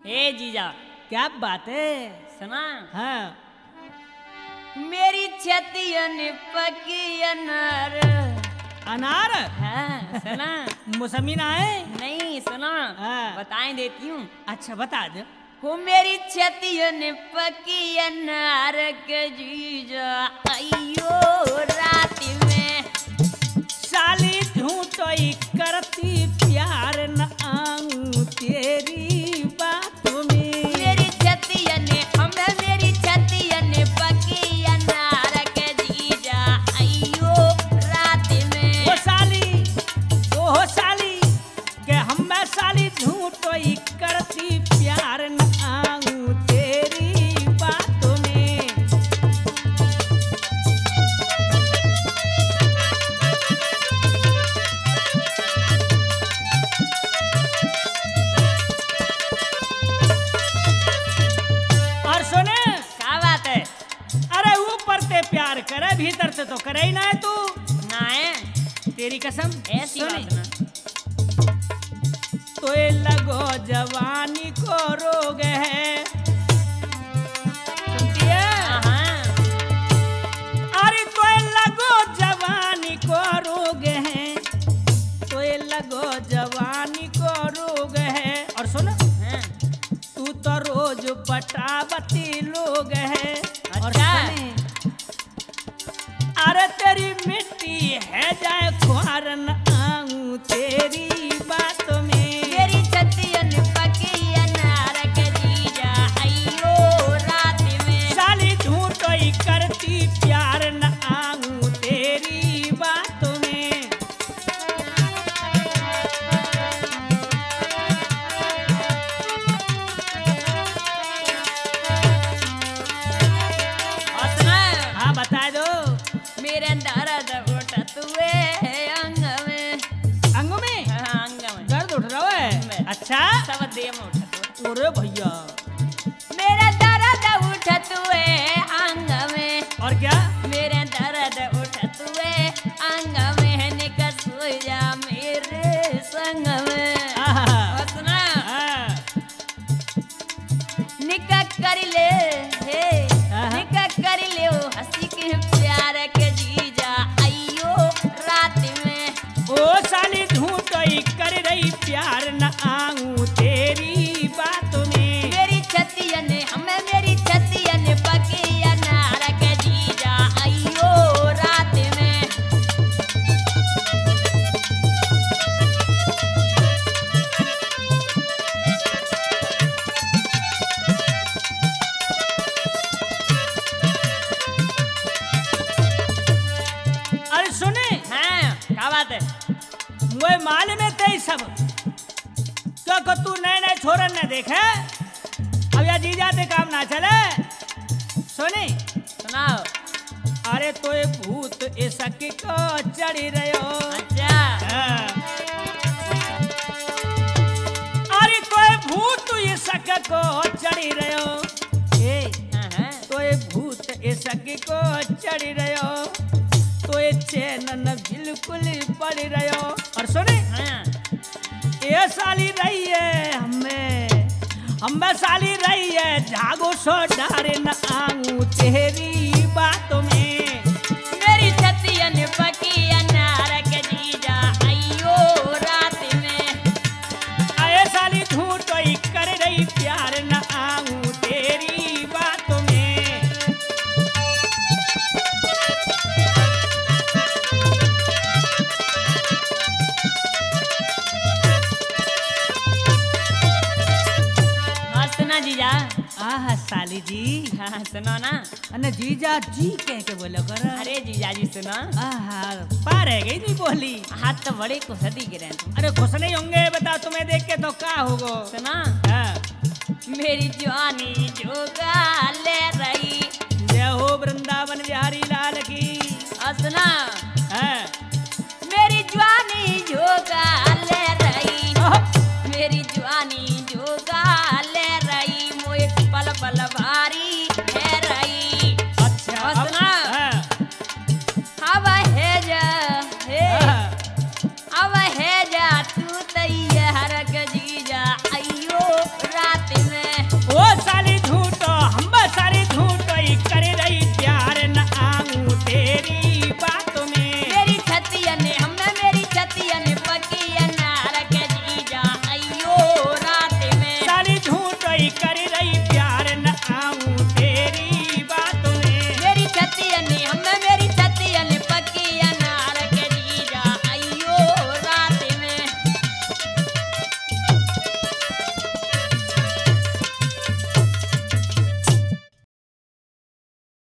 हे जीजा, क्या बात है? सुना? हाँ। मेरी छतियन पकी अनार। अनार? हाँ, सुना? मौसमी ना है? नहीं सुना, हाँ। बताएं देती हूँ। अच्छा बता दो। हो मेरी छतियन पकी अनार के जीजा अयो रात में। साली झूठोई करती प्यार न आऊं तेरी बातों में। मेरी छतियन हमें मेरी छतियन पकी अनार के जीजा अयो रात में। ओ साली के हम साली झूठोई करती प्यार न आऊं तेरी बातों में। और सुने, क्या बात है? अरे ऊपर से प्यार करे भीतर से तो करे ही ना है तू। ना है तेरी कसम। ऐसी सुनी, बात ना। तो ये लगो जवानी को रोग है। सुनती है? हाँ, अरे तो ये लगो जवानी को रोग है। तो ये लगो जवानी को रोग है। और सुन, हाँ। तू तो रोज बटाबटी लोग है। और अच्छा। सुने, अरे तेरी मिट्टी है जाए ख्वार न आऊं तेरी बातों में। मेरी छतियन पकी अनार के जीजा अयो रात में। साली झूठोई करती प्यार न आऊं तेरी बातों में। और सुना? हाँ बता दो। मेरे दर्द उठत हुए अंग में। अंग में हाँ, अंग में दर्द उठ रहा है? में। अच्छा। सब देह में उठत हुए। अरे भैया, मेरे दर्द उठत हुए अंग में। और क्या? मेरे दर्द उठत हुए अंग में। निकस हो जा मेरे संग में। आहा। और सुना? हाँ। निकक कर ले हे, हाँ। निकक कर ले ओ हंसी के प्यार के जीजा अयो रात में। ओ साली झूठोई कर रही प्यार न आऊं तेरी बातों में। मेरी छतियन हमें मेरी छतियन पकी अनार के जीजा अयो रात में। अरे सुने, हाँ, क्या बात है? वो माल में ते सब तो को तू नए नए छोरन ने देखे। अब या जीजा ते काम ना चले। सुनी, सुनाओ। अरे तो ये भूत ऐसा की को चढ़ी रहो। अच्छा। हाँ। अरे तो ये भूत ऐसा को चढ़ी रहो। ए हाँ, हाँ। तो ये भूत ऐसा की को चढ़ी रहो। तो ये चैन न बिल्कुल पड़ रहो। और सुने, हाँ। ये साली रही है हमें साली रही है जागो सो डारे न आऊं तेरी बातों में। मेरी छतियन पकी अनार के जीजा अयो रात में। आए साली झूठोई कर रही प्यार न आऊं तेरी बातों में। हाँ सुना जीजा। आहा साली जी। हाँ सुनो ना। अने जीजा जी कह के बोलो कर। अरे जीजा जी सुनो। आहा पार है गई नहीं बोली। हाथ तो बड़े कुसदी गिरे। अरे खुश नहीं होंगे बता, तुम्हें देख के तो क्या होगो। सुना? हाँ। मेरी जवानी जोगा ले रही। जय हो वृंदावन बिहारी लाल की। और सुना? हाँ। मेरी जवानी जोगा ले रही। आहा। मेरी जवानी जोगा